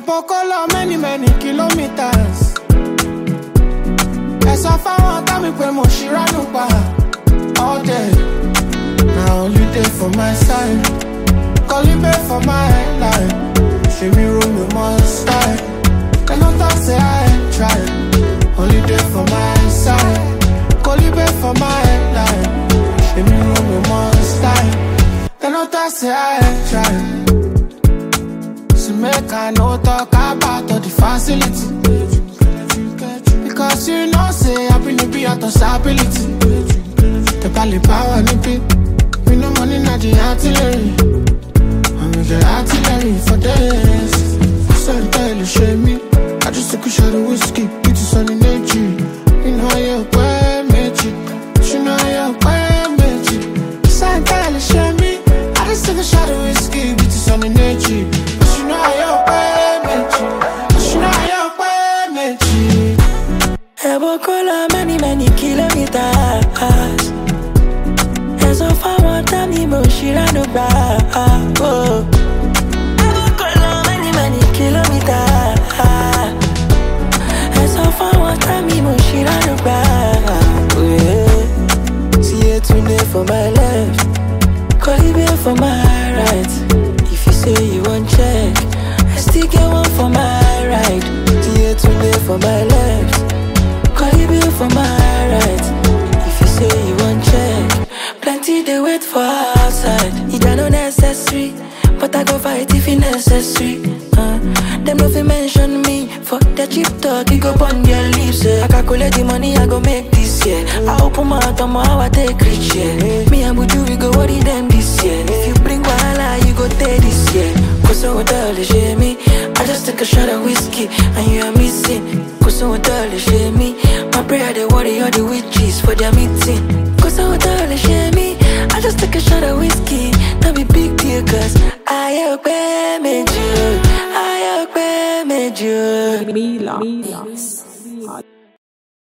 Ebokola many kilometers. As I found out me pay mo shiranu pa all day. Now only day for my side, calling back for my life. She me room me must style. Can not talk say I ain't trying. Only day for my side, calling back for my life. She me room me must style. Can not talk say I ain't trying. So make I no talk about all the facility. Because you know say I bring the be out of stability. The bally power nippy. We no money not the artillery. And we get artillery for days. So tell you shame me. I just took a shot of whiskey. It is on the nature. You know you're quite magic. You know you're quite magic. So tell you shame me. I just took a shot of whiskey. It is on the nature. You know you're quite magic. You know you're quite magic. Ebokola many kilometers. As of I want time, mo shiranu ba. Ebokola many kilometers. As of I want time, mo shiranu ba. See it today for my left, Caribbean for my right. If you say you want check, I still get one for my right. See it today for my left, Caribbean for my right. If you say you want check, plenty they wait for outside. It are not necessary, but I go fight if it's necessary. Them no fi mention me for the cheap talk. You go on their lips. I calculate the money I go make this year. I open my mouth on how I take rich, yeah. Me and Buju we go worry them this year. If you bring wahala, you go take this year. Cause I would tell you me. I just take a shot of whiskey and you are missing. Cause I would tell you me. My prayer they worry all the witches for their meeting. Cause I would tell you me. I just take a shot of whiskey. Not be big deal cause I have payment you. I have payment you. Mila.